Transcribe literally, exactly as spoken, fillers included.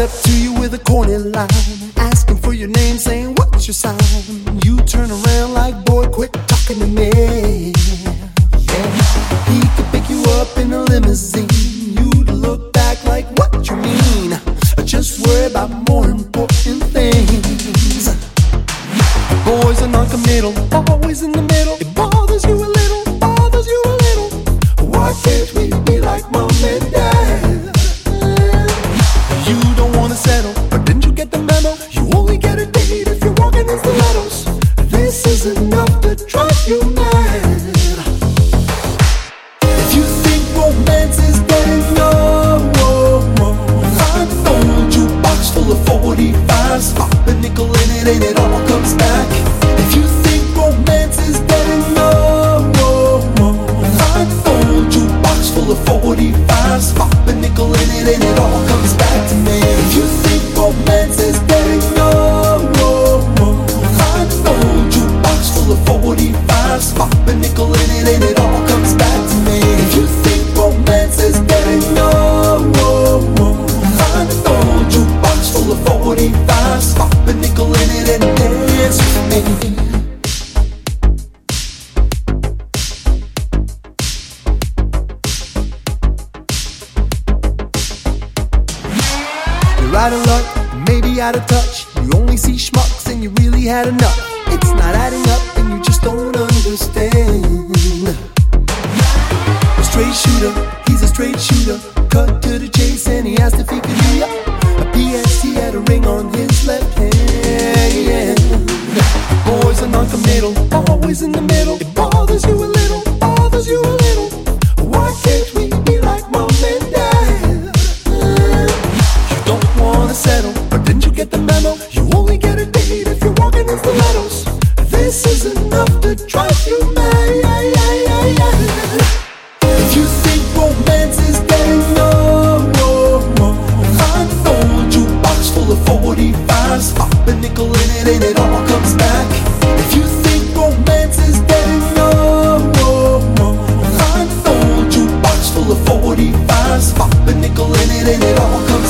up to you with a corny line, asking for your name, saying what's your sign. You turn around like, boy, quit talking to me. Yeah, he could pick you up in a limousine. You'd look back like, what you mean? Just worry about more important things. Boys are non-committal, always in the middle. It bothers you a little, bothers you a little. Why can't we be like mom and dad? You don't wanna settle, but didn't you get the memo? You only get a date if you're walking in stilettos. This is enough to drive you mad. If you think romance is getting old, find an old jukebox full of forty-fives. Pop a nickel in it and it all comes back. If you think romance is getting old, find an old jukebox full of forty-fives. Pop a nickel in it and it all comes back to me. If you think romance is getting old, find an old jukebox full of forty-fives. Pop a nickel in it and it all comes back to me. If you think romance is getting old, find an old jukebox full of forty-fives. Pop a nickel in it and dance with me. You're out of luck, maybe out of touch. You only see schmucks and you really had enough. It's not adding up and you just don't understand. A straight shooter, he's a straight shooter. Cut to the chase and he asked if he could do ya. A P S he had a ring on his left hand. Boys are non-committal, always in the middle. It bothers you a little, bothers you a little. Why can't we be like mom and dad? You don't wanna settle, but didn't you get the memo? You only get a date if you're walking in stilettos. This is enough to drive you mad. If you think romance is getting old, find an old jukebox full of forty-fives. Pop a nickel in it and it all comes back. If you think romance is getting old, find an old jukebox full of forty-fives. Pop a nickel in it and it all comes back.